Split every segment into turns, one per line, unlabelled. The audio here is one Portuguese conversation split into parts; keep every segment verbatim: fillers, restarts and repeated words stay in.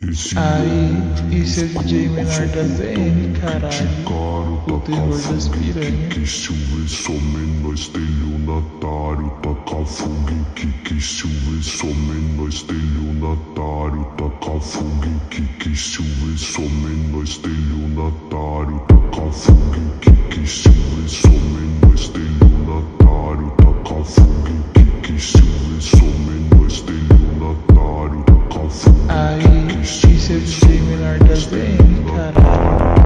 Aí, isso é o D J menor da Z N, caralho. O terror das piranhas.
Que chuve some nós estelionatário. Taca fogo em que que chuve some nós estelionatário. Taca fogo em que que chuve some nós estelionatário. Taca fogo em que que chuve some nós estelionatário. Taca fogo em que que chuve some nós estelionatário. Taca fogo.
Aí, isso é o D J menor da Z N, caralho.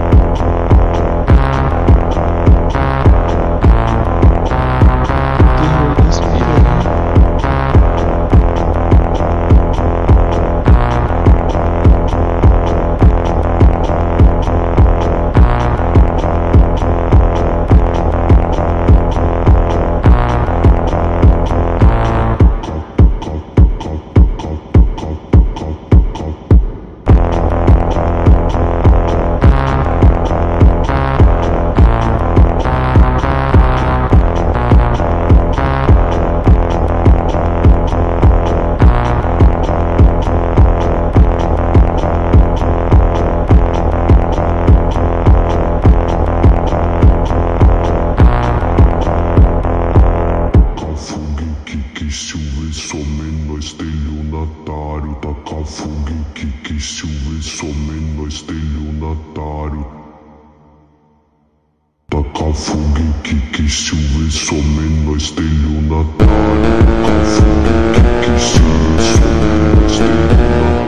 Terror das piranhas.
Estelionatário, taca fogo em que que chuve some nós estelionatário. Taca fogo em que que chuve some nós estelionatário. Taca fogo em que que chuve some nós estelionatário.